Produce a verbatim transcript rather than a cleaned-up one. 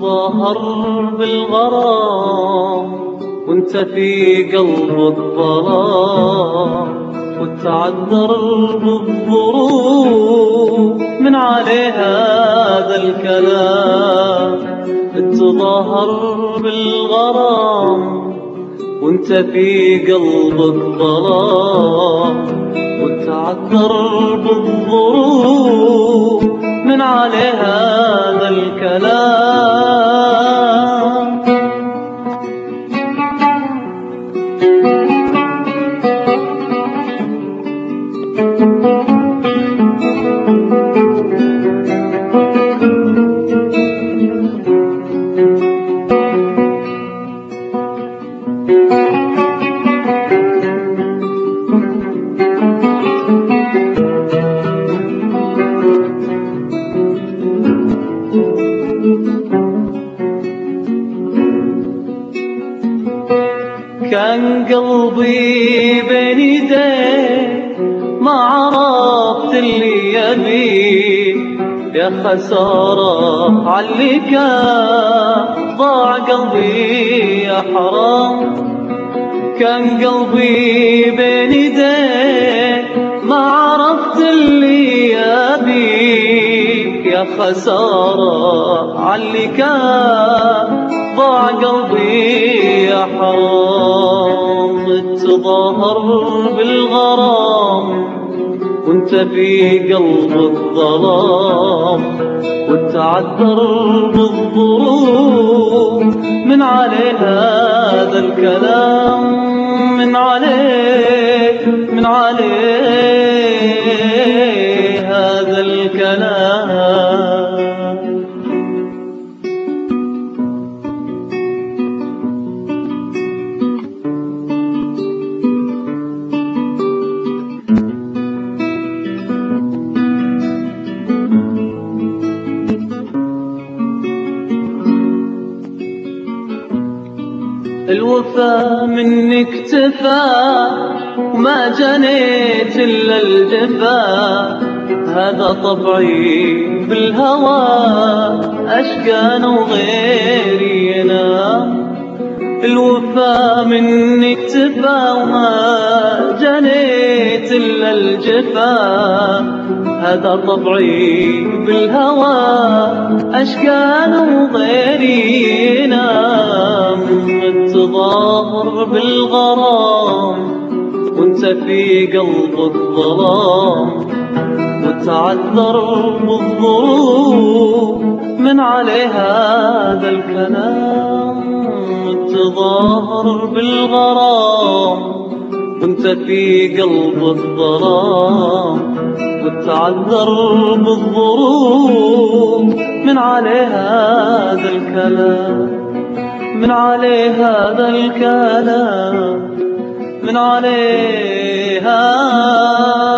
تظاهر بالغرام وانت في قلب الظلام، وتعذر بالظروف من عليه هذا الكلام. تظاهر بالغرام وانت في قلبك ظلام، وتعذر بالظروف من عليه هذا الكلام. كان قلبي بين يديك ما عرفت اللي يبيه، يا خسارة عاللي كان ضاع قلبي يا حرام. كان قلبي بين يديك ما عرفت اللي يبيه، يا خسارة عاللي كان ضاع قلبي يا حرام. تظاهر بالغرام وانت في قلبك ظلام، وتعذر بالظروف من عليه هذا الكلام. من عليه من عليه هذا الكلام. الوفا منك اكتفى وما جنيت إلا الجفا، هذا طبعي بالهوى أشكان وغيري ينام. الوفا منك اكتفى وما جنيت إلا الجفا، هذا طبعي بالهوى أشكان وغيري ينام. تظاهر بالغرام وانت في قلبك ظلام، وتعذر بالظروف من عليه هذا الكلام. تظاهر بالغرام وانت في قلبك ظلام، وتعذر بالظروف من عليه هذا الكلام. من عليه هذا الكلام. من عليها